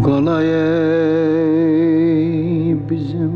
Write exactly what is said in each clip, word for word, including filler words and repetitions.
Qalay bizim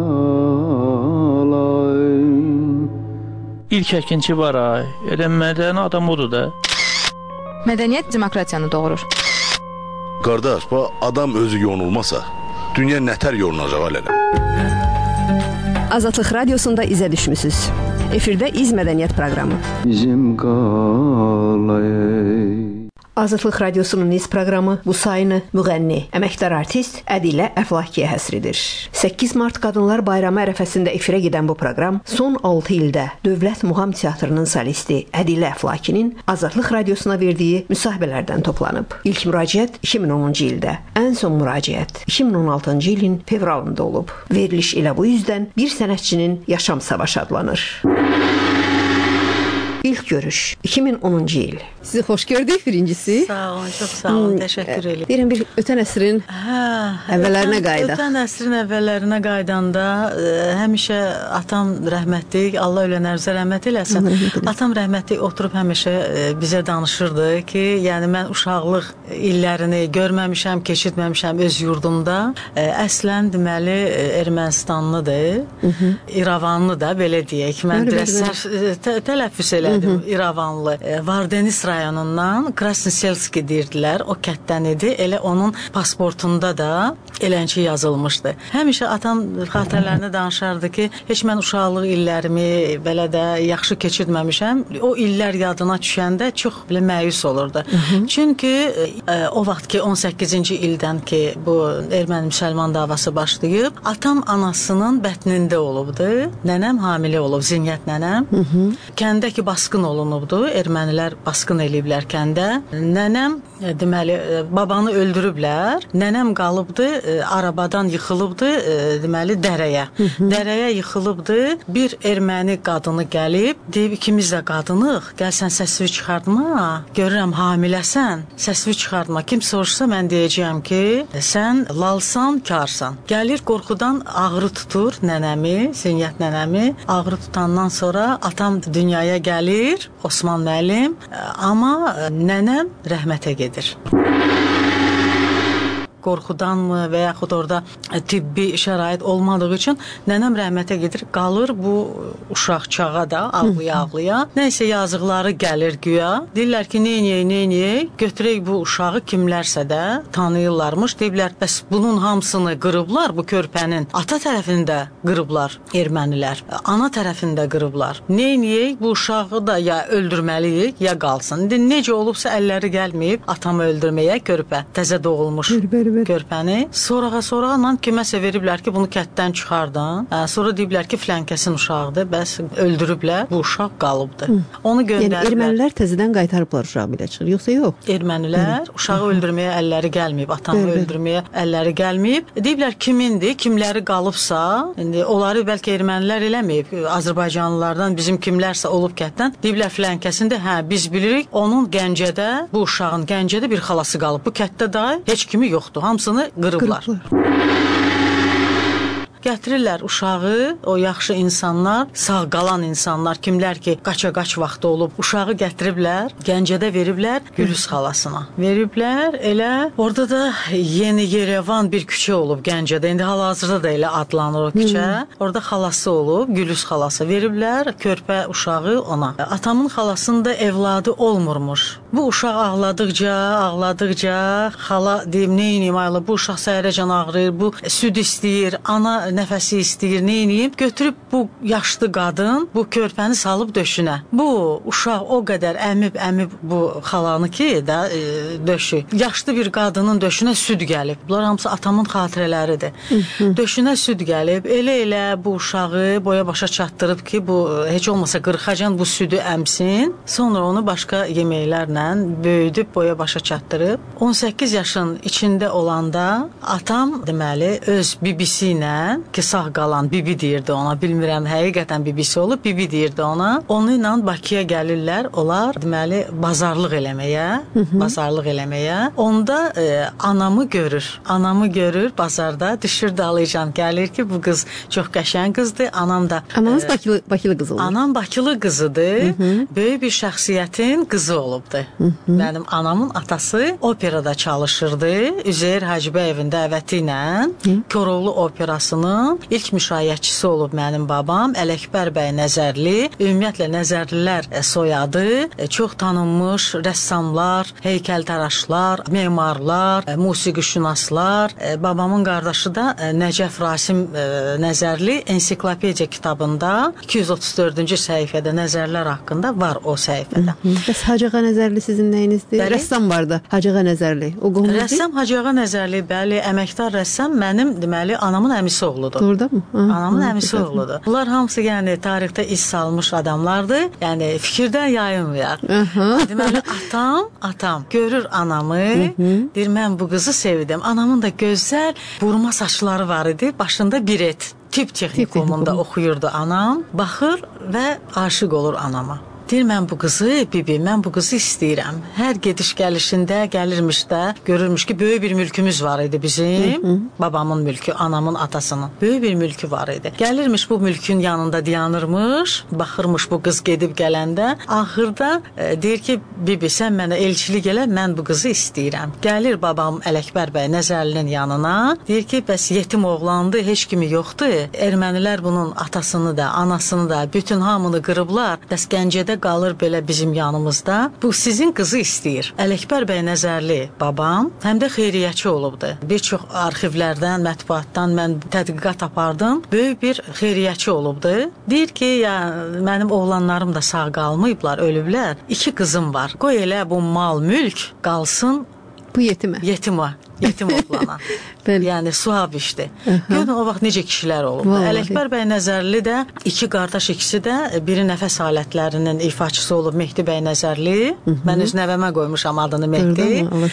qalay. İlk əkinçi var ay. Elə mədəni adam odur da. Mədəniyyət demokratiyanı doğurur. Qardaş, bu adam özü yonulmasa, dünya nətər yolunacaq alələ? Azadlıq Radiosunda izə düşmüsünüz. Efirdə İz Mədəniyyət proqramı. Bizim qalay. Azadlıq Radiosunun İz proqramı bu sayını müğənni, əməkdar artist Ədilə Əflakiyə həsridir. səkkiz mart Qadınlar Bayramı ərəfəsində efirə gedən bu proqram son altı ildə Dövlət Muğam Teatrının solisti Ədilə Əflakinin Azadlıq Radiosuna verdiyi müsahibələrdən toplanıb. İlk müraciət iki min onuncu ildə, ən son müraciət iki min on altıncı ilin fevralında olub. Veriliş elə bu yüzdən bir sənətçinin yaşam savaşı adlanır. İlk görüş iki min onuncu il. Sizi xoş gördük birincisi. Sağ olun, çox sağ olun, təşəkkür ederim. Deyirəm bir ötən əsrin hə, əvvəllərinə qaydaq. Ötən əsrin əvvəllərinə qaydanda ə, həmişə atam rəhmətlik, Allah ölənərizə rəhmət eləsin. Atam rəhmətlik oturub həmişə ə, bizə danışırdı ki, yəni mən uşaqlıq illərini görməmişəm, keçirtməmişəm öz yurdumda. Ə, əslən deməli Ermənistanlıdır, İrəvanlı da belə deyək. Mən dirəsər tə, tələffüz elədim, İrəvanlı. Vardenis rayonundan Krasnoselski deyirdilər, o kətdən idi. Elə onun pasportunda da elənçi yazılmışdı. Həmişə atam xatirələrini danışardı ki, heç mən uşaqlıq illərimi belə də yaxşı keçirtməmişəm. O illər yadına düşəndə çox belə məyus olurdu. Hı -hı. Çünki ə, o vaxt ki on səkkizinci ildən ki bu erməni-müsəlman davası başlayıb, atam anasının bətnində olubdu. Nənəm hamilə olub, Zinyət nənəm. Hı -hı. Kəndə ki basqın olunubdu, ermənilər basqın eləyiblər kəndə. Nənəm deməli babanı öldürüblər. Nənəm qalıbdı, arabadan yıxılıbdı, deməli dərəyə. Hı -hı. Dərəyə yıxılıbdı. Bir erməni qadını gəlib, deyib ikimiz də qadınıq. Gəl sən səsini çıxartma. Görürəm hamiləsən. Səsini çıxartma. Kim soruşsa mən deyəcəyəm ki, sən lalsan, karsan. Gəlir qorxudan ağrı tutur nənəmi, Zinyət nənəmi. Ağrı tutandan sonra atam dünyaya gəlir, Osman müəllim. Amma nənəm rəhmətə gedir. Qorxudanmı və yaxud orada tibbi şərait olmadığı üçün nənəm rəhmətə gedir, qalır bu uşaq çağa da ağlaya-ağlaya. Nəysə yazıqları gəlir güya. Deyirlər ki, neyniyək, neyniyək, götürək bu uşağı kimlərsə də tanıyırlarmış. Deyirlər, bəs bunun hamısını qırıblar, bu körpənin ata tərəfində qırıblar ermənilər, ana tərəfində qırıblar. Neyniyək, bu uşağı da ya öldürməliyik, ya qalsın. İndi necə olubsa əlləri gəlməyib atamı öldürməyə, körpə, təzə doğulmuş. Bür-bür. Körpəni. Sonrağa sonrağa kiməsə veriblər ki, bunu kətdən çıxardın. Sonra deyiblər ki, filankəsin uşağıdır, bəs öldürüblər, bu uşaq qalıbdır. Hı. Onu göndəriblər. Yəni ermənilər təzədən qaytarıblar uşağı belə çıxır, yoxsa yox? Ermənilər Hı. uşağı öldürməyə əlləri gəlməyib, atamı Bür-bür. öldürməyə əlləri gəlməyib. Deyiblər kimindir, kimləri qalıbsa, indi onları bəlkə ermənilər eləməyib, Azərbaycanlılardan bizim kimlərsə olub kətdən. Deyiblər filankəsində, hə biz bilirik, onun Gəncədə, bu uşağın Gəncədə bir xalası qalıb. Bu kətdə da heç kimi yoxdur. Hamısını qırıblar. Qırıblar. Gətirirlər uşağı, o yaxşı insanlar, sağ qalan insanlar, kimlər ki, qaça-qaç vaxtı olub, uşağı gətiriblər, Gəncədə veriblər Gülüz xalasına. Veriblər, elə orada da Yeni Yerevan bir küçə olub Gəncədə, indi hal-hazırda da elə adlanır o küçə. Hmm. Orada xalası olub, Gülüz xalası veriblər, körpə uşağı ona. Atamın xalasında evladı olmurmuş. Bu uşaq ağladıqca, ağladıqca, xala deyim, neyniyim ayla, bu uşaq səhərəcən ağrıyır, bu süd istəyir, ana nəfəsi istəyir, neyniyim? Götürüb bu yaşlı qadın bu körpəni salıb döşünə. Bu uşaq o qədər əmib, əmib bu xalanı ki, da, e, döşü. Yaşlı bir qadının döşünə süd gəlib. Bunlar hamısı atamın xatirələridir. Döşünə süd gəlib. Elə-elə bu uşağı boya başa çatdırıb ki, bu heç olmasa qırxacan bu südü əmsin. Sonra onu başqa yeməklərlə böyüdüb boya başa çatdırıb. on səkkiz yaşın içində olanda atam deməli öz bibisi ilə ki, sağ qalan bibi deyirdi ona. Bilmirəm, həqiqətən bibisi olub, bibi deyirdi ona. Onunla Bakıya gəlirlər. Onlar deməli bazarlıq eləməyə, Hı -hı. bazarlıq eləməyə. Onda e, anamı görür. Anamı görür bazarda, düşür dalıcan, gəlir ki, bu qız çox qəşəng qızdır. Anam da Ananız e, Bakılı, Bakılı qızı olur. Anam Bakılı qızıdır. Hı -hı. Böyük bir şəxsiyyətin qızı olubdu. Hı -hı. Mənim anamın atası operada çalışırdı. Üzeyir Hacıbəyevin dəvəti ilə Koroğlu operasının ilk müşayiətçisi olub mənim babam. Ələkbər bəy Nəzərli. Ümumiyyətlə Nəzərlilər soyadı. Çox tanınmış rəssamlar, heykəltaraşlar, memarlar, musiqişünaslar. Babamın qardaşı da Nəcəf Rasim Nəzərli ensiklopediya kitabında iki yüz otuz dördüncü səhifədə Nəzərlər haqqında var o səhifədə. Bəs Hacıağa Nəzərli sizin nəyinizdir? Bəli. Rəssam vardı, Hacıağa Nəzərli. O qohumuz deyil? Rəssam Hacıağa Nəzərli, bəli, əməkdar rəssam mənim deməli anamın əmisi oğludur. Doğrudan mı? Ha, anamın ha, əmisi ha, oğludur. Bunlar hamısı yəni tarixdə iz salmış adamlardır. Yəni fikirdən yayınmayaq. Deməli atam, atam görür anamı, deyir mən bu qızı sevdim. Anamın da gözəl burma saçları var idi, başında biret. Tip texnikumunda oxuyurdu anam. Baxır və aşiq olur anama. Deyir, mən bu qızı, bibi, mən bu qızı istəyirəm. Hər gediş gəlişində, gəlirmiş də, görürmüş ki, böyük bir mülkümüz var idi bizim. Hı -hı. Babamın mülkü, anamın, atasının. Böyük bir mülkü var idi. Gəlirmiş bu mülkün yanında dayanırmış, baxırmış bu qız gedib gələndə. Axırda e, deyir ki, bibi, sən mənə elçilik elə, mən bu qızı istəyirəm. Gəlir babam Ələkbər bəy Nəzərlinin yanına. Deyir ki, bəs yetim oğlandı, heç kimi yoxdur. Ermənilər bunun atasını da, anasını da, bütün hamını qırıblar. Bəs Gəncədə qalır belə bizim yanımızda. Bu sizin qızı istəyir. Ələkbər bəy Nəzərli babam həm də xeyriyyəçi olubdu. Bir çox arxivlərdən, mətbuatdan mən tədqiqat apardım. Böyük bir xeyriyyəçi olubdu. Deyir ki, ya mənim oğlanlarım da sağ qalmayıblar, ölüblər. İki qızım var. Qoy elə bu mal, mülk qalsın bu yetimə. Yetimə. Yetim oğlana. Yəni suab işdir. Görün o vaxt necə kişilər olub. Ələkbər bəy Nəzərli də iki qardaş, ikisi də biri nəfəs alətlərinin ifaçısı olub Mehdi bəy Nəzərli. Hı -hı. Mən öz nəvəmə qoymuşam adını Mehdi.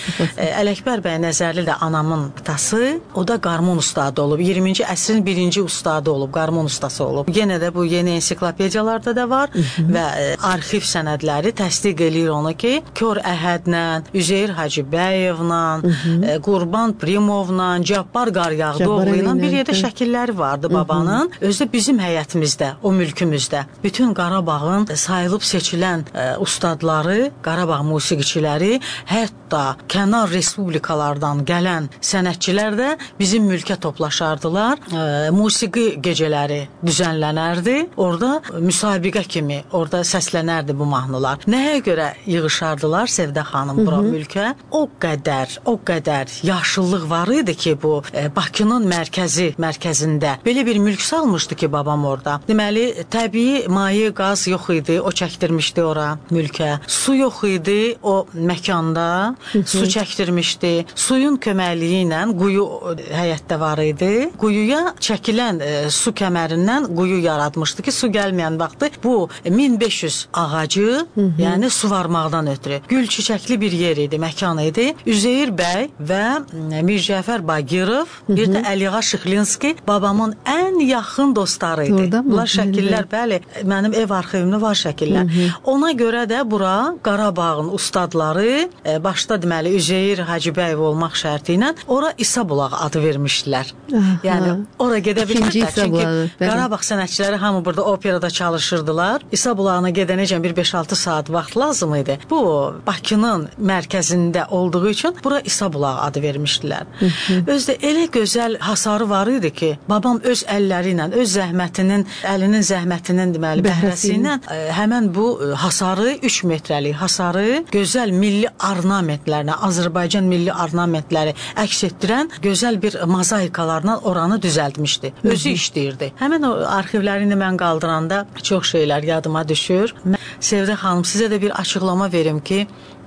Ələkbər bəy Nəzərli də anamın atası. O da qarmon ustadı olub. iyirminci əsrin birinci ustadı olub. Qarmon ustası olub. Yenə də bu yeni ensiklopediyalarda da var. Hı -hı. Və e, arxiv sənədləri təsdiq eləyir onu ki, Kör Əhədlə, Üzeyir Hacıbəyevlə, e, Qurban Primovla, Cabbar Qaryağdıoğlu ilə bir yerdə şəkilləri vardı babanın. Özü də bizim həyətimizdə, o mülkümüzdə. Bütün Qarabağın sayılıb seçilən e, ustadları, Qarabağ musiqiçiləri, hətta kənar respublikalardan gələn sənətçilər də bizim mülkə toplaşardılar. E, musiqi gecələri düzənlənərdi. Orada müsabiqə kimi, orada səslənərdi bu mahnılar. Nəyə görə yığışardılar Sevdə xanım bura mülkə? O qədər, o qədər yaşıllıq var idi ki, bu e, Bakının mərkəzi, mərkəzində belə bir mülk salmışdı ki, babam orada. Deməli, təbii maye, qaz yox idi, o çəkdirmişdi ora mülkə. Su yox idi o məkanda, Hı -hı. su çəkdirmişdi. Suyun köməkliyi ilə quyu həyətdə var idi. Quyuya çəkilən e, su kəmərindən quyu yaratmışdı ki, su gəlməyən vaxtı bu min beş yüz ağacı, Hı -hı. yəni suvarmaqdan ötürü. Gül çiçəkli bir yer idi, məkan idi. Üzeyir bəy və Mircəfər Bagirov, Hı -hı. bir də Əliğa Şıxlinski babamın ən yaxın dostları idi. Bunlar şəkillər, bəli, mənim ev arxivimdə var şəkillər. Hı -hı. Ona görə də bura Qarabağın ustadları, e, başda deməli Üzeyir Hacıbəyev olmaq şərti ilə ora İsa Bulağı adı vermişdilər. Aha. Yəni ora gedə bilmirlər. Çünki Qarabağ sənətçiləri hamı burada operada çalışırdılar. İsa Bulağına gedənəcən bir beş altı saat vaxt lazım idi. Bu Bakının mərkəzində olduğu üçün bura İsa Bulağı adı vermişdilər. Hı -hı. Özdə elə gözəl hasarı var idi ki, babam öz əlləri ilə, öz zəhmətinin, əlinin zəhmətinin deməli bəhrəsi ilə e, həmən bu e, hasarı üç metrəlik hasarı gözəl milli ornamentlərlə, Azərbaycan milli ornamentləri əks etdirən gözəl bir mozaikalarla oranı düzəltmişdi. Özü Hı -hı. işləyirdi. Həmən o arxivlərini mən qaldıranda çox şeylər yadıma düşür. Sevdə xanım, sizə də bir açıqlama verim ki,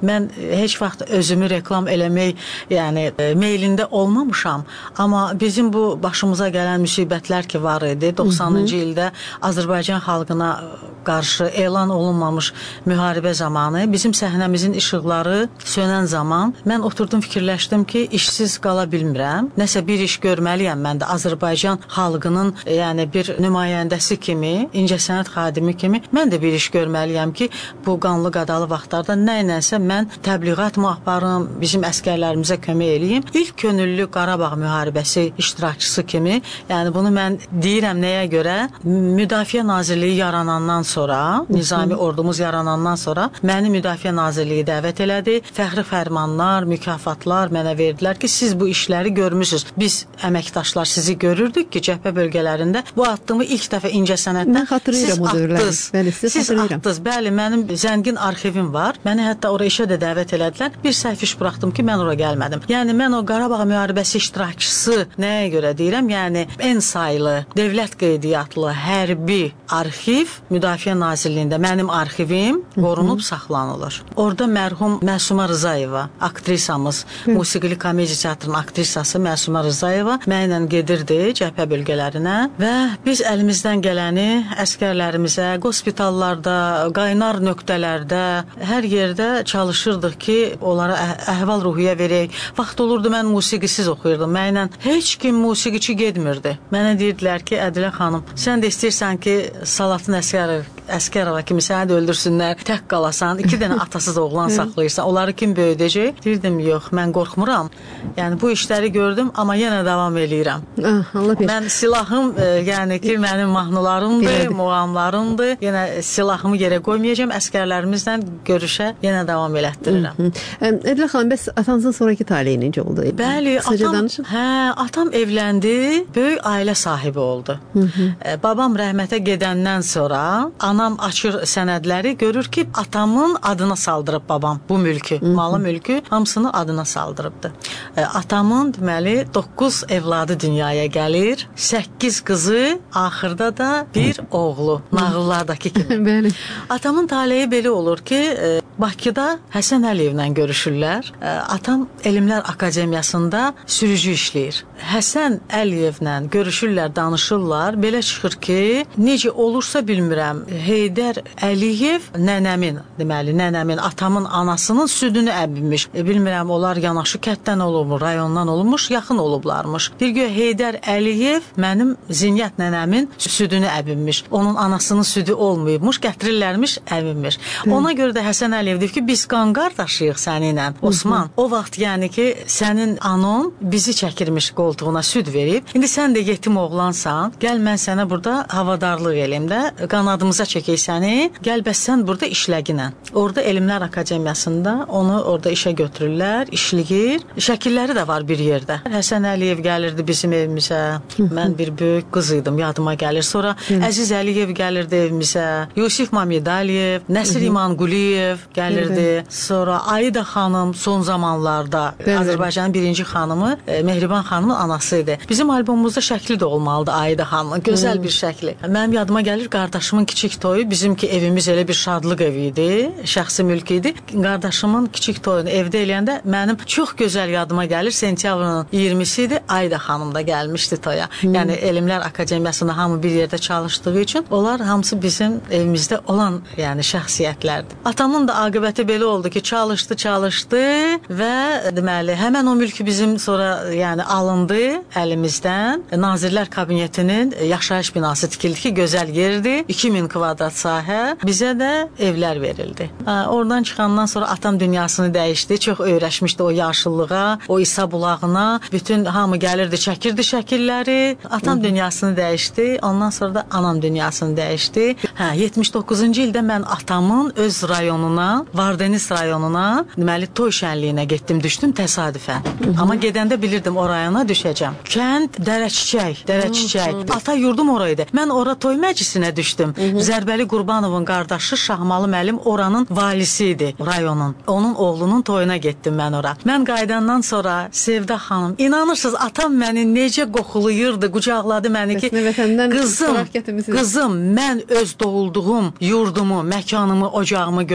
mən heç vaxt özümü reklam eləmək, yəni meylində olmamışam. Amma bizim bu başımıza gələn müsibətlər ki var idi, doxsanıncı ildə Azərbaycan xalqına qarşı elan olunmamış müharibə zamanı bizim səhnəmizin işıqları sönən zaman mən oturdum, fikirləşdim ki, işsiz qala bilmirəm. Nəsə bir iş görməliyəm mən də Azərbaycan xalqının, yəni bir nümayəndəsi kimi, incəsənət xadimi kimi mən də bir iş görməliyəm ki, bu qanlı qadalı vaxtlarda nə ilənsə mən təbliğat mı aparım, bizim əskərlərimizə kömək eləyim. İlk könüllü Qarabağ müharibəsi iştirakçısı kimi, yəni bunu mən deyirəm nəyə görə? Müdafiə Nazirliyi yaranandan sonra, Nizami ordumuz yaranandan sonra məni Müdafiə Nazirliyi dəvət elədi. Fəxri fərmanlar, mükafatlar mənə verdilər ki, siz bu işləri görmüsünüz. Biz əməkdaşlar sizi görürdük ki, cəbhə bölgələrində bu addımı ilk dəfə incəsənətdə siz atdınız. Bəli, siz siz atdınız. Bəli, mənim zəngin arxivim var. Məni hətta oraya işə də dəvət elədilər. Bir səhv iş buraxdım ki, mən ora gəlmədim. Yəni mən o Qarabağ müharibəsi iştirakçısı nəyə görə deyirəm? Yəni ən saylı dövlət qeydiyyatlı hərbi arxiv Müdafiə Nazirliyində mənim arxivim qorunub saxlanılır. Orada mərhum Məsuma Rızayeva, aktrisamız, musiqili komediya teatrının aktrisası Məsuma Rızayeva mənlə gedirdi cəbhə bölgələrinə və biz əlimizdən gələni əskərlərimizə, hospitallarda, qaynar nöqtələrdə, hər yerdə çalışırdıq ki, onlara əhval-ruhiyyə verək. Vaxt olurdu, mən musiqisiz oxuyurdum. Mənlə heç kim musiqiçi getmirdi. Mənə deyirdilər ki, Ədilə xanım, sən də istəyirsən ki, Salatın Əsgərov, Əsgərova kimi səni də öldürsünlər, tək qalasan, iki dənə atasız oğlan saxlayırsan, onları kim böyüdəcək? Deyirdim, yox, mən qorxmuram. Yəni, bu işləri gördüm, amma yenə davam eləyirəm. Ah, Allah bir. Mən silahım, e, yəni ki, mənim mahnılarımdır, muğamlarımdır. Yenə silahımı yerə qoymayacağım, əskərlərimizlə görüşə yenə davam elətdirirəm. Ədilə xanım, bəs atanızın sonraki taleyi necə oldu? Bəli, atam, hə, atam evləndi, böyük ailə sahibi oldu. Hı -hı. E, babam rəhmətə gedəndən sonra anam açır sənədləri, görür ki, atamın adına saldırıb babam bu mülkü, Hı -hı. malı mülkü hamısını adına saldırıbdı. E, atamın deməli doqquz evladı dünyaya gəlir, səkkiz qızı, axırda da bir oğlu, nağıllardakı kimi. Bəli. Atamın taleyi belə olur ki, e, Bakıda Həsən Əliyevlə görüşürlər. E, atam Elmlər Akademiyasında sürücü işləyir. Həsən Əliyevlə görüşürlər, danışırlar. Belə çıxır ki, necə olursa bilmirəm, Heydər Əliyev nənəmin, deməli, nənəmin, atamın anasının südünü əbinmiş. E, bilmirəm, onlar yanaşı kətdən olubmuş, rayondan olmuş, yaxın olublarmış. Bir gün Heydər Əliyev mənim Zinyət nənəmin südünü əbinmiş. Onun anasının südü olmayıbmış, gətirirlərmiş, əbinmiş. Ona görə də Həsən Əliyev deyir ki, biz qan qardaşıyıq səninlə. Osman, o vaxt yəni ki, sənin anon bizi çəkirmiş qoltuğuna süd verib. İndi sən də yetim oğlansan, gəl mən sənə burada havadarlıq eləyim də, qanadımıza çəkək səni, gəl bəs sən burada işləginə. Orada Elmlər Akademiyasında onu orada işə götürürlər, işləyir. Şəkilləri də var bir yerdə. Həsən Əliyev gəlirdi bizim evimizə. Mən bir böyük qız idim, yadıma gəlir. Sonra Əziz Əliyev gəlirdi evimizə. Yusif Mamedaliyev, Nəsir İmanquliyev gəlirdi. Sonra Aida xanım son zamanlarda Azərbaycanın birinci xanımı, Mehriban xanımın anası idi. Bizim albomumuzda şəkli də olmalıdı Aida xanımın. Gözəl bir şəkli. Mənim yadıma gəlir qardaşımın kiçik toyu, bizimki evimiz elə bir şadlıq evi idi, şəxsi mülk idi. Qardaşımın kiçik toyunu evdə eləyəndə mənim çox gözəl yadıma gəlir, sentyabrın iyirmisi idi, Ayda xanım da gəlmişdi toya. Hmm. Yəni Elmlər Akademiyasında hamı bir yerdə çalışdığı üçün onlar hamısı bizim evimizdə olan yəni şəxsiyyətlərdir. Atamın da aqibəti belə oldu ki, çalışdı, çalışdı və deməli həmən o mülkü bizim sonra yəni alındı əlimizdən. Nazirlər Kabinetinin yaşayış binası tikildi ki, gözəl yerdir. iki min kvadrat sahə. Bizə də evlər verildi. Ha, oradan çıxandan sonra atam dünyasını dəyişdi. Çox öyrəşmişdi o yaşıllığa, o İsa bulağına. Bütün hamı gəlirdi, çəkirdi şəkilləri. Atam Hı -hı. dünyasını dəyişdi. Ondan sonra da anam dünyasını dəyişdi. Hə, yetmiş doqquzuncu ildə mən atamın öz rayonuna, Vardeniz rayonuna, deməli toy şənliyinə getdim, düşdüm təsadüfən. Hı -hı. Amma gedəndə bilirdim o rayona düşəcəm. Kənd Dərəçiçək, Dərəçiçək. Ata yurdum oraydı. Mən ora toy məclisinə düşdüm. Hı -hı. Zərbəli Qurbanovun qardaşı Şahmalı müəllim oranın valisi idi, rayonun. Onun oğlunun toyuna getdim mən ora. Mən qayıdandan sonra Sevda xanım, inanırsınız atam məni necə qoxulayırdı, qucaqladı məni ki, qızım, qızım, mən öz doğulduğum yurdumu, məkanımı, ocağımı görmədim.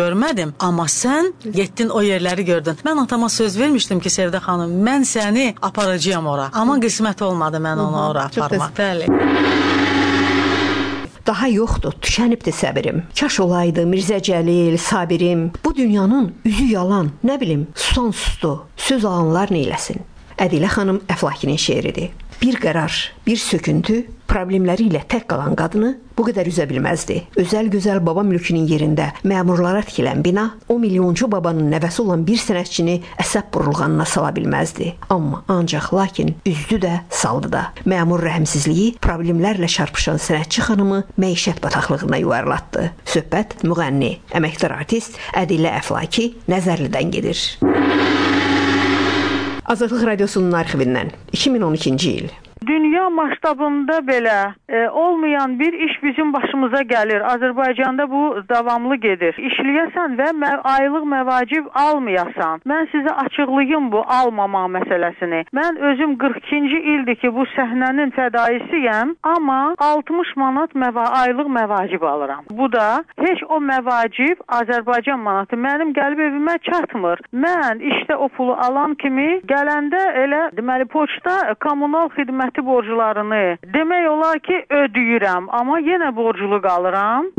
vermişdim. Amma sən getdin o yerləri gördün. Mən atama söz vermişdim ki, Sevdə xanım, mən səni aparacağam ora. Amma qismət olmadı mən onu ora aparmaq. Bəli. Daha yoxdur, tükənibdir səbirim. Kaş olaydı Mirzə Cəlil, Sabirim. Bu dünyanın üzü yalan, nə bilim, son sustu. Söz alanlar neyləsin? Ədilə xanım Əflakinin şeiridir. Bir qərar, bir söküntü, problemləri ilə tək qalan qadını bu qədər üzə bilməzdi. Özəl gözəl baba mülkünün yerində məmurlara tikilən bina o milyoncu babanın nəvəsi olan bir sənətçini əsəb burulğanına sala bilməzdi. Amma ancaq lakin üzdü də, saldı da. Məmur rəhmsizliyi problemlərlə çarpışan sənətçi xanımı məişət bataqlığına yuvarlatdı. Söhbət müğənni, əməkdar artist Ədilə Əflaki Nəzərlidən gedir. Azadlıq Radiosunun arxivindən iki min on ikinci il. Dünya masштабında belə e, olmayan bir iş bizim başımıza gəlir. Azərbaycanda bu davamlı gedir. İşləyəsən və mə aylıq məvacib almayasan. Mən sizə açıqlayım bu almama məsələsini. Mən özüm qırx ikinci ildir ki, bu səhnənin fədaisiyəm, amma altmış manat məva aylıq məvacib alıram. Bu da heç o məvacib Azərbaycan manatı mənim gəlib evimə çatmır. Mən işdə o pulu alan kimi gələndə elə deməli poçta kommunal xidmət borclarını demək olar ki, ödəyirəm, amma yenə borclu qalıram.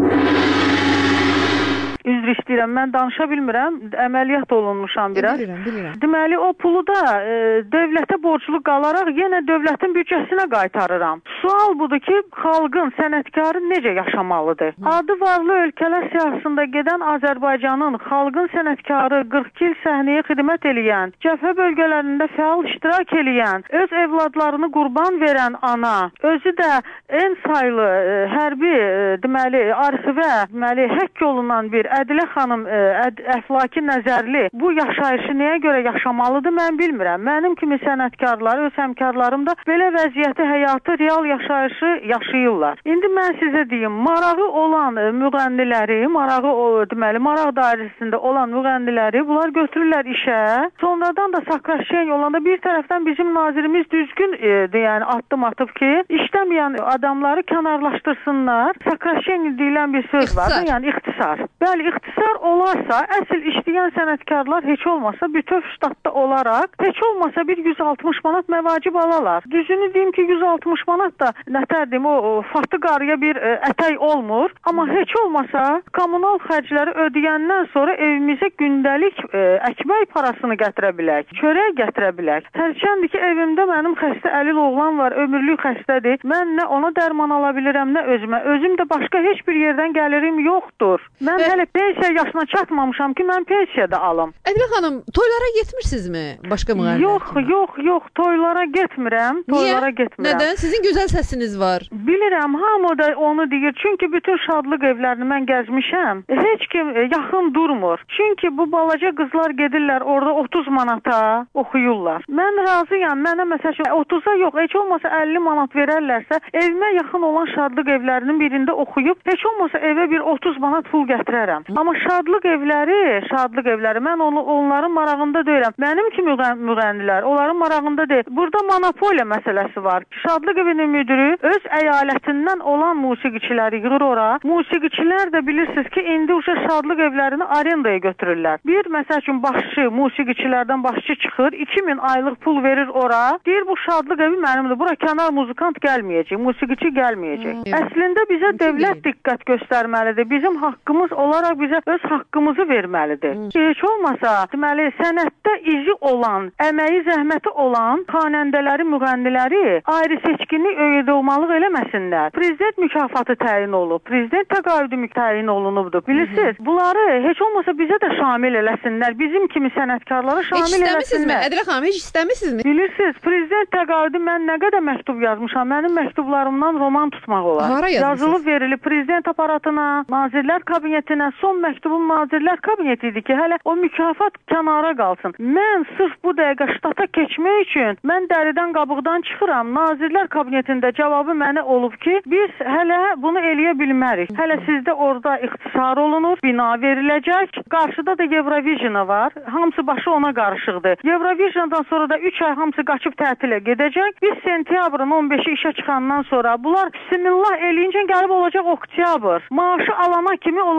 Üzr istəyirəm, mən danışa bilmirəm, əməliyyat olunmuşam biraz. Bilirəm, bilirəm. Deməli, o pulu da e, dövlətə borclu qalaraq yenə dövlətin büdcəsinə qaytarıram. Sual budur ki, xalqın, sənətkarı necə yaşamalıdır? Hı. Adı varlı ölkələr siyasında gedən Azərbaycanın xalqın sənətkarı qırx il səhnəyə xidmət eləyən, cəbhə bölgələrində fəal iştirak eləyən, öz evladlarını qurban verən ana, özü də en saylı e, hərbi, e, deməli, arxivə, deməli, həkk olunan bir Ədilə xanım Əd Əflaki Nəzərli bu yaşayışı nəyə görə yaşamalıdır, mən bilmirəm. Mənim kimi sənətkarlar, öz həmkarlarım da belə vəziyyəti, həyatı, real yaşayışı yaşayırlar. İndi mən sizə deyim, marağı olan müğənniləri, marağı o, deməli, maraq dairəsində olan müğənniləri bunlar götürürlər işə. Sonradan da Sakraşen olanda bir tərəfdən bizim nazirimiz düzgün e, yəni addım atıb ki, işləməyən adamları kənarlaşdırsınlar. Sakraşen deyilən bir söz var, yəni ixtisar. Bəli, ixtisar olarsa, əsl işləyən sənətkarlar heç olmasa bütöv ştatda olaraq, heç olmasa bir yüz altmış manat məvacib alalar. Düzünü deyim ki, yüz altmış manat da nətər deyim, o, o fatı qarıya bir ə, ətək olmur. Amma heç olmasa kommunal xərcləri ödəyəndən sonra evimizə gündəlik ə, əkmək parasını gətirə bilək, çörək gətirə bilək. Hərçəndir ki, evimdə mənim xəstə əlil oğlan var, ömürlük xəstədir. Mən nə ona dərman ala bilirəm, nə özümə. Özüm də başqa heç bir yerdən gəlirim yoxdur. Mən hələ pensiya yaşına çatmamışam ki, mən pensiya da alım. Ədilə xanım, toylara getmirsinizmi başqa müğənnilər? Yox, yox, yox, toylara getmirəm. Toylara Niyə? getmirəm. Nədən? Sizin gözəl səsiniz var. Bilirəm, hamı da onu deyir. Çünki bütün şadlıq evlərini mən gəzmişəm. Heç kim yaxın durmur. Çünki bu balaca qızlar gedirlər orada otuz manata oxuyurlar. Mən razıyam. Mənə məsələn otuza yox, heç olmasa əlli manat verərlərsə, evimə yaxın olan şadlıq evlərinin birində oxuyub, heç olmasa evə bir otuz manat pul gətirərəm. Amma şadlıq evləri, şadlıq evləri, mən onu, onların marağında deyirəm. Mənim ki müğənnilər, onların marağında deyil. Burada monopoliya məsələsi var. Şadlıq evinin müdürü öz əyalətindən olan musiqiçiləri yığır ora. Musiqiçilər də bilirsiniz ki, indi uşa şadlıq evlərini arendaya götürürlər. Bir, məsəl üçün, başçı, musiqiçilərdən başçı çıxır, iki min aylıq pul verir ora. Deyir, bu şadlıq evi mənimdir. Bura kənar muzikant gəlməyəcək, musiqiçi gəlməyəcək. Hmm. Əslində bizə dövlət diqqət göstərməlidir. Bizim haqqımız olaraq bizə öz haqqımızı verməlidir. Hmm. Heç olmasa, deməli, sənətdə izi olan, əməyi, zəhməti olan xanəndələri, müğənniləri ayrı seçkinlik öyrədilmalıq eləməsinlər. Prezident mükafatı təyin olub, prezident təqaüdü təyin olunubdur. Bilirsiniz, hmm. bunları heç olmasa bizə də şamil eləsinlər. Bizim kimi sənətkarlara şamil eləsinlər. Heç istəmisinizmi? Ədilə xanım, heç istəmisinizmi? Bilirsiniz, prezident təqaüdü mən nə qədər məktub yazmışam. Mənim məktublarımdan roman tutmaq olar. Hara yazmışsınız? Yazılıb verilib prezident aparatına, Nazirlər Kabinetinə. Son məktubum Nazirlər Kabineti idi ki, hələ o mükafat kənara qalsın. Mən sırf bu dəqiqə ştata keçmək üçün mən dəridən qabıqdan çıxıram. Nazirlər Kabinetində cavabı mənə olub ki, biz hələ bunu eləyə bilmərik. Hələ sizdə orada ixtisar olunur, bina veriləcək. Qarşıda da Eurovision var. Hamısı başı ona qarışıqdır. Eurovisiondan sonra da üç ay hamısı qaçıb tətilə gedəcək. Biz sentyabrın on beşi işə çıxandan sonra bunlar bismillah eləyincə gəlib olacaq oktyabr. Maaşı alana kimi olacaq noyabr.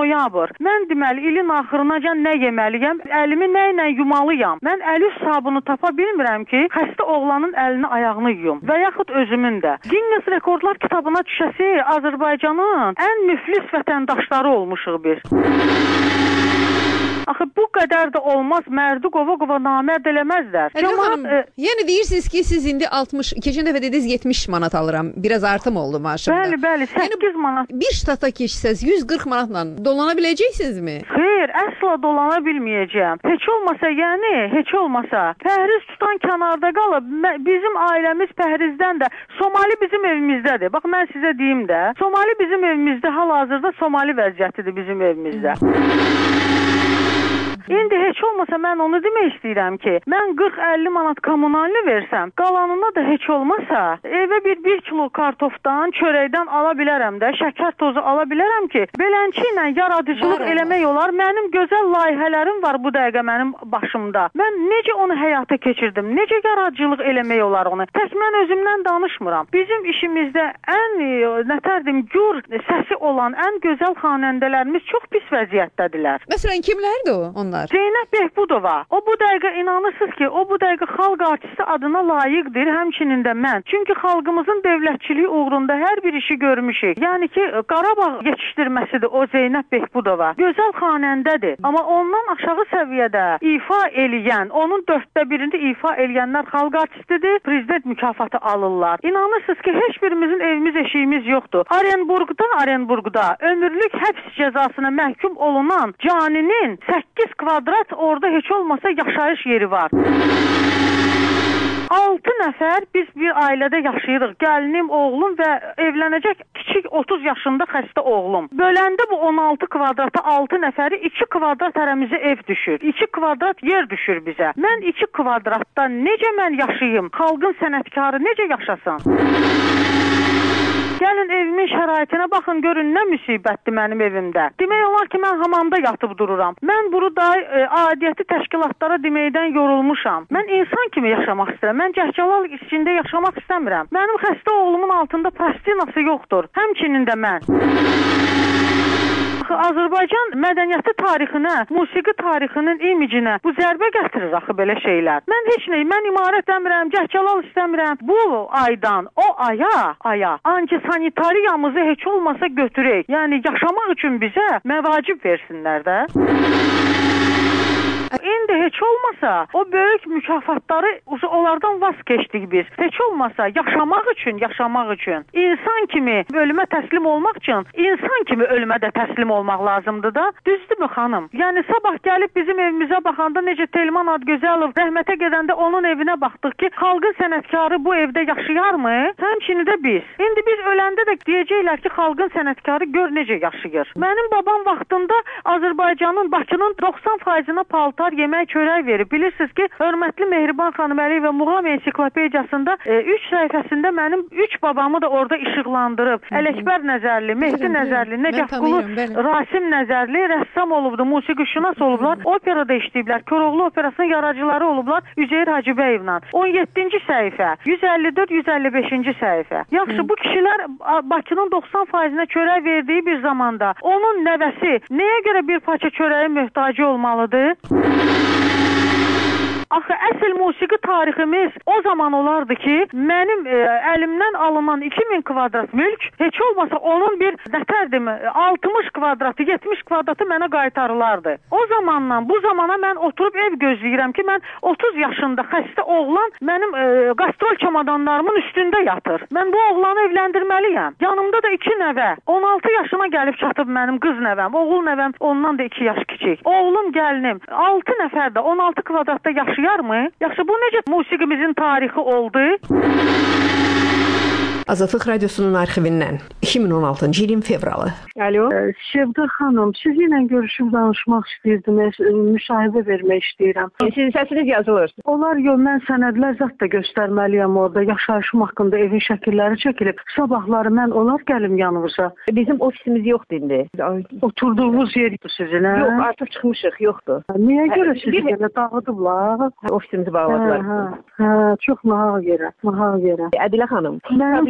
noyabr. Mən deməli ilin axırınacan nə yeməliyəm? Əlimi nə ilə yumalıyam? Mən əl üz sabunu tapa bilmirəm ki, xəstə oğlanın əlini ayağını yuyum və yaxud özümün də. Guinness Rekordlar kitabına düşəsi Azərbaycanın ən müflis vətəndaşları olmuşuq biz. Axı bu qədər də olmaz, mərdi qova-qova namərd eləməzlər. Əli xanım, e, yəni deyirsiniz ki, siz indi altmış, keçən dəfə dediniz yetmiş manat alıram. Biraz artım oldu maaşımda. Bəli, bəli, səkkiz manat. Bir ştata keçsəz yüz qırx manatla dolana biləcəksinizmi? Xeyr, əsla dolana bilməyəcəm. Heç olmasa, yəni, heç olmasa pəhriz tutan kənarda qalıb. Bizim ailəmiz pəhrizdən də Somali bizim evimizdədir. Bax, mən sizə deyim də, Somali bizim evimizdə, hal-hazırda Somali vəziyyətidir bizim evimizdə. İndi heç olmasa mən onu demək istəyirəm ki, mən qırx əlli manat kommunalni versəm, qalanına da heç olmasa evə bir bir kilo kartofdan, çörəkdən ala bilərəm də, şəkər tozu ala bilərəm ki, beləncə ilə yaradıcılıq var, eləmək olar. Mənim gözəl layihələrim var bu dəqiqə mənim başımda. Mən necə onu həyata keçirdim, necə yaradıcılıq eləmək olar onu. Tək mən özümdən danışmıram. Bizim işimizdə ən, nətərdim, gür səsi olan ən gözəl xanəndələrimiz çox pis vəziyyətdədirlər. Məsələn, kimlərdir o onlar? Zeynəb Behbudova. O bu dəqiqə inanırsınız ki, o bu dəqiqə xalq artisti adına layiqdir, həmçinin də mən. Çünki xalqımızın dövlətçiliyi uğrunda hər bir işi görmüşük. Yəni ki, Qarabağ yetişdirməsidir o Zeynəb Behbudova. Gözəl xanəndədir. Amma ondan aşağı səviyyədə ifa eləyən, onun dörddə birində ifa eləyənlər xalq artistidir, prezident mükafatı alırlar. İnanırsınız ki, heç birimizin evimiz, eşiyimiz yoxdur. Arenburqda, Arenburqda ömürlük həbs cəzasına məhkum olunan caninin səkkiz kvadrat orada heç olmasa yaşayış yeri var. altı nəfər biz bir ailədə yaşayırıq. Gəlinim, oğlum və evlənəcək kiçik otuz yaşında xəstə oğlum. Böləndə bu on altı kvadrata altı nəfəri iki kvadrat hərəmizə ev düşür. iki kvadrat yer düşür bizə. Mən iki kvadratda necə mən yaşayım? Xalqın sənətkarı necə yaşasın? Gəlin evimin şəraitinə baxın, görün nə müsibətdir mənim evimdə. Demək olar ki, mən hamamda yatıb dururam. Mən burada e, adiyyəti təşkilatlara deməkdən yorulmuşam. Mən insan kimi yaşamaq istəyirəm. Mən cəhcəlal içində yaşamaq istəmirəm. Mənim xəstə oğlumun altında plastinası yoxdur. Həmçinin də mən. Azərbaycan mədəniyyəti tarixinə, musiqi tarixinin imicinə bu zərbə gətirir axı belə şeylər. Mən heç nə, mən imarət istəmirəm, cəhcəlal istəmirəm. Bu aydan o aya, aya antisanitariyamızı heç olmasa götürək. Yəni yaşamaq üçün bizə məvacib versinlər də. İndi heç olmasa o böyük mükafatları onlardan vaz keçdik biz. Heç olmasa yaşamaq üçün, yaşamaq üçün. İnsan kimi ölümə təslim olmaq üçün insan kimi ölümə də təslim olmaq lazımdır da. Düzdürmü xanım? Yəni sabah gəlib bizim evimizə baxanda necə Telman Adgözəlov rəhmətə gedəndə onun evinə baxdıq ki, xalqın sənətkarı bu evdə yaşayarmı? Həmçinin də biz. İndi biz öləndə də deyəcəklər ki, xalqın sənətkarı gör necə yaşayır. Mənim babam vaxtında Azərbaycanın, Bakının doxsan faizına paltar, yemək, çörək verib. Bilirsiniz ki, hörmətli Mehriban xanım Əliyeva Muğam ensiklopediyasında üç e, səhifəsində mənim üç babamı da orada işıqlandırıb. Ələkbər Nəzərli, Mehdi Nəzərli, Nəcəfqulu, Rasim Nəzərli rəssam olubdu, musiqişünas olublar, operada işləyiblər, Koroğlu operasının yaradıcıları olublar Üzeyir Hacıbəyevlə. on yeddinci səhifə, yüz əlli dörd yüz əlli beşinci səhifə. Yaxşı, bu kişilər Bakının doxsan faizinə çörək verdiyi bir zamanda onun nəvəsi nəyə görə bir parça çörəyə möhtacı olmalıdır? Axı əsl musiqi tariximiz o zaman olardı ki, mənim e, əlimdən alınan iki min kvadrat mülk heç olmasa onun bir nətərdim altmış kvadratı, yetmiş kvadratı mənə qaytarılardı. O zamandan bu zamana mən oturub ev gözləyirəm ki, mən otuz yaşında xəstə oğlan mənim e, qastrol çamadanlarımın üstündə yatır. Mən bu oğlanı evləndirməliyəm. Yanımda da iki nəvə. on altı yaşıma gəlib çatıb mənim qız nəvəm. Oğul nəvəm ondan da iki yaş kiçik. Oğlum, gəlinim altı nəfər də on altı kvadratda yaşayır. Mı? Yaxşı, bu necə musiqimizin tarixi oldu? Azadlıq Radiosunun arxivindən iki min on altıncı ilin fevralı. Alo. Şevda xanım, siz ilə görüşüb danışmaq istəyirdim, müşahibə vermək istəyirəm. Sizin səsiniz yazılır. Onlar yox, mən sənədlər zat da göstərməliyəm orada. Yaşayışım haqqında evin şəkilləri çəkilib. Sabahları mən onlar gəlim yanınıza. Bizim ofisimiz yoxdur indi. Oturduğunuz yerdir sizin, hə? Yox, artıq çıxmışıq, yoxdur. Niyə görə sizi belə dağıdıblar? Ofisimizi bağladılar. Hə, hə, çox nahaq yerə, nahaq yerə. Ədilə xanım, Mənim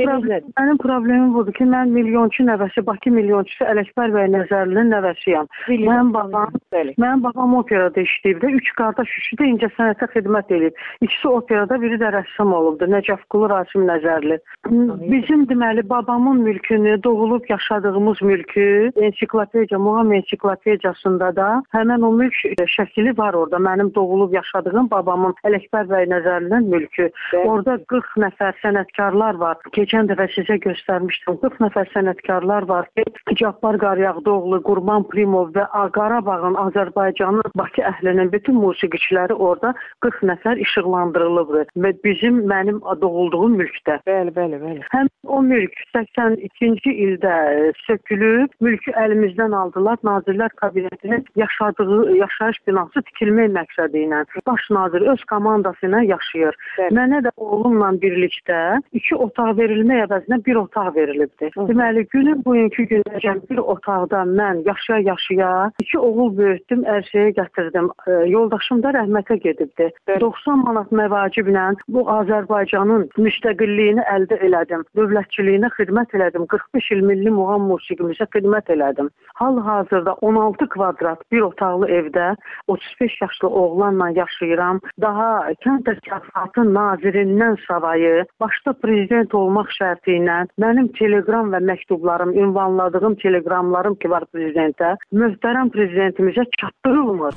Ailenizlə. Mənim problemim budur ki, mən milyonçu nəvəsi, Bakı milyonçusu Ələkbər bəy Nəzərlinin nəvəsiyəm. Mənim babam, mənim babam operada işləyib də, üç qardaş, üçü də incəsənətə xidmət edib. İkisi operada, biri də rəssam olubdu. Nəcəfqulu Rasim Nəzərli. Bizim deməli babamın mülkünü, doğulub yaşadığımız mülkü, ensiklopediya, Muğam ensiklopediyasında da həmin o mülk şəkili var orada. Mənim doğulub yaşadığım babamın Ələkbər bəy Nəzərlinin mülkü. Orada qırx nəfər sənətkarlar var. Keçən dəfə sizə göstərmişdim. qırx nəfər sənətkarlar var ki, Cabbar Qaryağdıoğlu, Qurban Primov və Qarabağın, Azərbaycanın, Bakı əhlinin bütün musiqiçiləri orada qırx nəfər işıqlandırılıbdır. Və bizim, mənim doğulduğum mülkdə. Bəli, bəli, bəli. Həm o mülk səksən ikinci ildə sökülüb, mülkü əlimizdən aldılar. Nazirlər Kabinetinin yaşadığı yaşayış binası tikilmək məqsədi ilə. Baş nazir öz komandası ilə yaşayır. Bəli. Mənə də oğlumla birlikdə iki otaq verilmə əvəzinə bir otaq verilibdir. Hı. Deməli, günün bugünkü günəcən bir otaqda mən yaşaya-yaşaya iki oğul böyütdüm, ərsəyə gətirdim. E, yoldaşım da rəhmətə gedibdir. Bəli. doxsan manat məvaciblə bu Azərbaycanın müstəqilliyini əldə elədim. Dövlətçiliyinə xidmət elədim. qırx beş il milli muğam musiqimizə xidmət elədim. Hal-hazırda on altı kvadrat bir otaqlı evdə otuz beş yaşlı oğlanla yaşayıram. Daha kənd təsərrüfatı nazirindən savayı, başda prezident olmaq şərti ilə mənim telegram və məktublarım, ünvanladığım teleqramlarım ki var prezidentə, möhtərəm prezidentimizə çatdırılmır.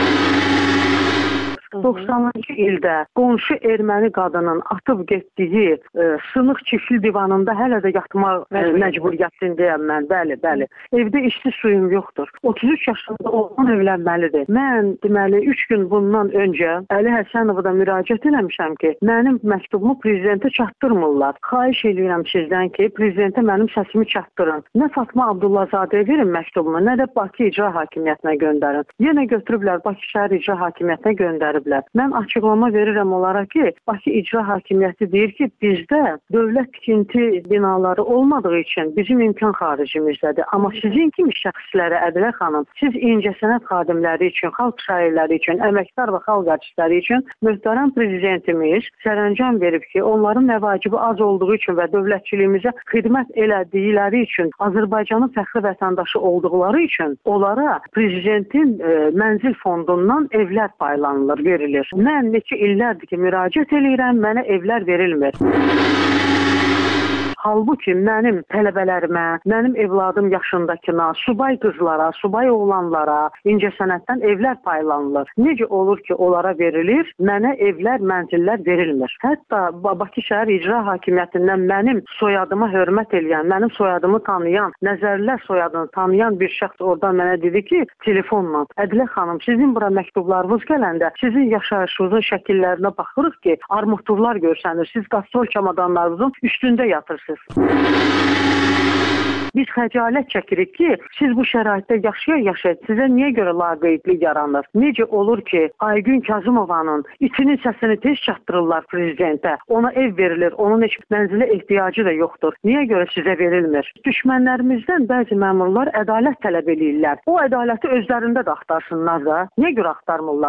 doxsanıncı ildə qonşu erməni qadının atıb getdiyi e, sınıq çiftli divanında hələ də yatmaq e, məcburiyyətindəyəm mən. Bəli, bəli. Evdə içli suyum yoxdur. otuz üç yaşında oğlan evlənməlidir. Mən deməli üç gün bundan öncə Əli Həsənova da müraciət eləmişəm ki, mənim məktubumu prezidentə çatdırmırlar. Xahiş edirəm sizdən ki, prezidentə mənim səsimi çatdırın. Nə Fatma Abdullahzadəyə verin məktubumu, nə də Bakı İcra Hakimiyyətinə göndərin. Yenə götürüblər Bakı Şəhər İcra Hakimiyyətinə göndərib. Mən açıqlama verirəm onlara ki, Bakı İcra Hakimiyyəti deyir ki, bizdə dövlət tikinti binaları olmadığı üçün bizim imkan xaricimizdədir. Amma sizin kimi şəxslərə, Ədilə xanım, siz incəsənət xadimləri üçün, xalq şairləri üçün, əməkdar və xalq artistləri üçün möhtərəm prezidentimiz sərəncam verib ki, onların məvacibi az olduğu üçün və dövlətçiliyimizə xidmət elədikləri üçün, Azərbaycanın fəxri vətəndaşı olduqları üçün onlara prezidentin e, mənzil fondundan evlər paylanılır, verilir. Mən neçə illərdir ki, müraciət eləyirəm, mənə evlər verilmir. Halbuki mənim tələbələrimə, mənim evladım yaşındakına, subay qızlara, subay oğlanlara incəsənətdən evlər paylanılır. Necə olur ki, onlara verilir, mənə evlər, mənzillər verilmir. Hətta Bakı Şəhər İcra Hakimiyyətindən mənim soyadıma hörmət eləyən, mənim soyadımı tanıyan, Nəzərlilər soyadını tanıyan bir şəxs oradan mənə dedi ki, telefonla, Ədilə xanım, sizin bura məktublarınız gələndə sizin yaşayışınızın şəkillərinə baxırıq ki, armuturlar görsənir, siz qastrol çamadanlarınızın üstündə yatırsınız. Biz xəcalət çəkirik ki, siz bu şəraitdə yaşaya-yaşaya sizə niyə görə laqeydlik yaranır? Necə olur ki, Aygün Kazımovanın itinin səsini tez çatdırırlar prezidentə, ona ev verilir, onun heç mənzilə ehtiyacı da yoxdur. Niyə görə sizə verilmir? Düşmənlərimizdən bəzi məmurlar ədalət tələb edirlər. O ədaləti özlərində də axtarsınlar da. Niyə görə axtarmırlar?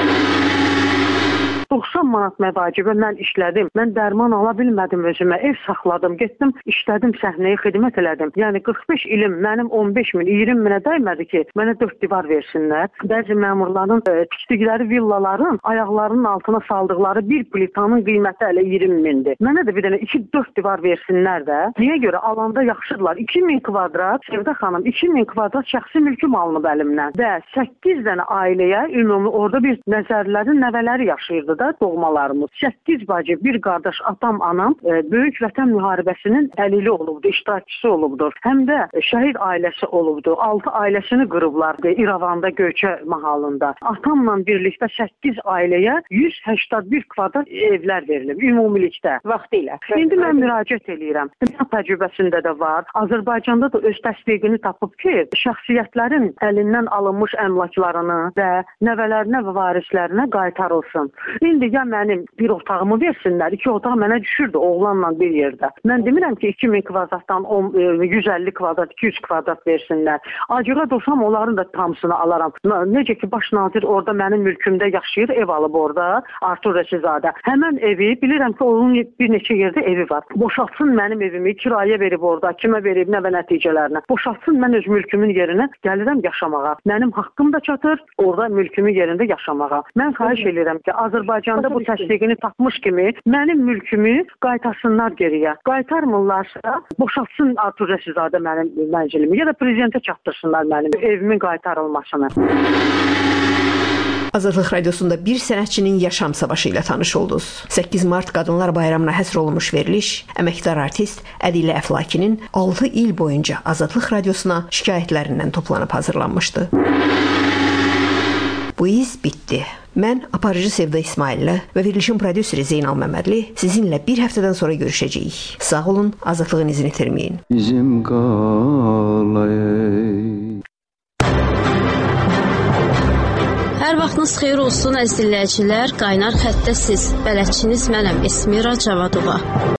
doxsan manat məvacibə mən işlədim. Mən dərman ala bilmədim özümə. Ev saxladım, getdim, işlədim, səhnəyə xidmət elədim. Yəni qırx beş ilim mənim on beş min, iyirmi minə dəymədi ki, mənə dörd divar versinlər. Bəzi məmurların e, tikdikləri villaların ayaqlarının altına saldıqları bir plitanın qiyməti hələ iyirmi mindir. Mənə də bir dənə iki dörd divar versinlər də. Niyə görə? Alanda yaxşıdırlar. iki min kvadrat, Sevdə xanım, iki min kvadrat şəxsi mülküm alınıb əlimdən. Və səkkiz dənə ailəyə ümumi orada bir Nəzərlilərin nəvələri yaşayırdı da doğmalarımız. səkkiz bacı, bir qardaş, atam, anam e, Böyük Vətən müharibəsinin əlili olubdu, iştirakçısı olubdur. Həm də şəhid ailəsi olubdu. altı ailəsini qırıblardı İrəvanda, Göyçə mahalında. Atamla birlikdə səkkiz ailəyə yüz səksən bir kvadrat evlər verilib ümumilikdə vaxtilə. İndi mən müraciət eləyirəm. Dünya təcrübəsində də var. Azərbaycanda da öz təsdiqini tapıb ki, şəxsiyyətlərin əlindən alınmış əmlaklarını və nəvələrinə və varislərinə qaytarılsın. İndi ya mənim bir otağımı versinlər, iki otaq mənə düşürdü oğlanla bir yerdə. Mən demirəm ki, iki min kvadratdan yüz əlli kvadrat, iki yüz kvadrat versinlər. Acığa dursam onların da hamısını alaram. Necə ki, baş nazir orada mənim mülkümdə yaşayır, ev alıb orada, Artur Rəşizadə. Həmən evi, bilirəm ki, onun bir neçə yerdə evi var. Boşaltsın mənim evimi, kiraya verib orada, kimə verib, nə və nəticələrinə. Boşaltsın, mən öz mülkümün yerinə gəlirəm yaşamağa. Mənim haqqım da çatır, orada mülkümün yerində yaşamağa. Mən xahiş edirəm ki, Azərbaycanda bu təsdiqini tapmış kimi mənim mülkümü qaytarsınlar geriyə. Qaytarmırlarsa, boşaltsın Artur Rəşizadə mənim mənzilimi ya da prezidentə çatdırsınlar mənim evimin qaytarılmasını. Azadlıq Radiosunda bir sənətçinin yaşam savaşı ilə tanış oldunuz. səkkiz mart Qadınlar Bayramına həsr olunmuş veriliş, əməkdar artist Ədilə Əflakinin altı il boyunca Azadlıq Radiosuna şikayətlərindən toplanıb hazırlanmışdı. Bu iz bitdi. Mən aparıcı Sevda İsmailli və verilişin prodüseri Zeynal Məmmədli sizinlə bir həftədən sonra görüşəcəyik. Sağ olun, azadlığın izini itirməyin. Bizim qalayı. Hər vaxtınız xeyir olsun əziz dinləyicilər. Qaynar xəttə siz, bələdçiniz mənəm Esmira Cavadova.